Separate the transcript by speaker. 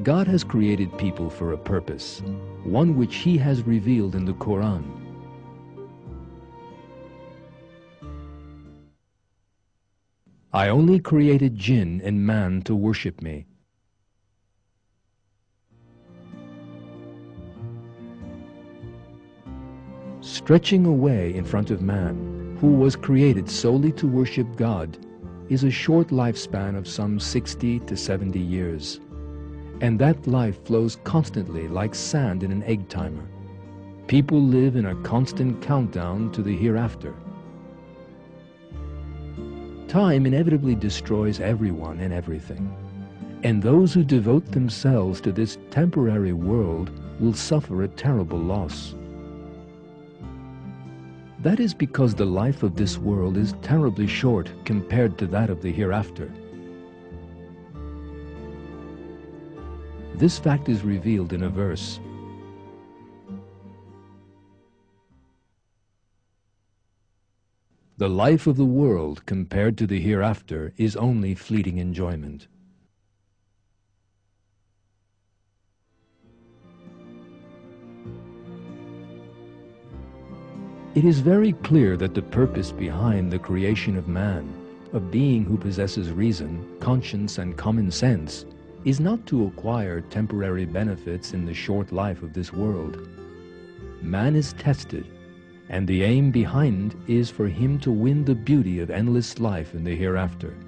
Speaker 1: God has created people for a purpose, one which He has revealed in the Quran. I only created jinn and man to worship me. Stretching away in front of man, who was created solely to worship God, is a short lifespan of some 60 to 70 years. And that life flows constantly like sand in an egg timer. People live in a constant countdown to the hereafter. Time inevitably destroys everyone and everything, and those who devote themselves to this temporary world will suffer a terrible loss. That is because the life of this world is terribly short compared to that of the hereafter. This fact is revealed in a verse. The life of the world compared to the hereafter is only fleeting enjoyment. It is very clear that the purpose behind the creation of man, a being who possesses reason, conscience, and common sense, is not to acquire temporary benefits in the short life of this world. Man is tested, and the aim behind is for him to win the beauty of endless life in the hereafter.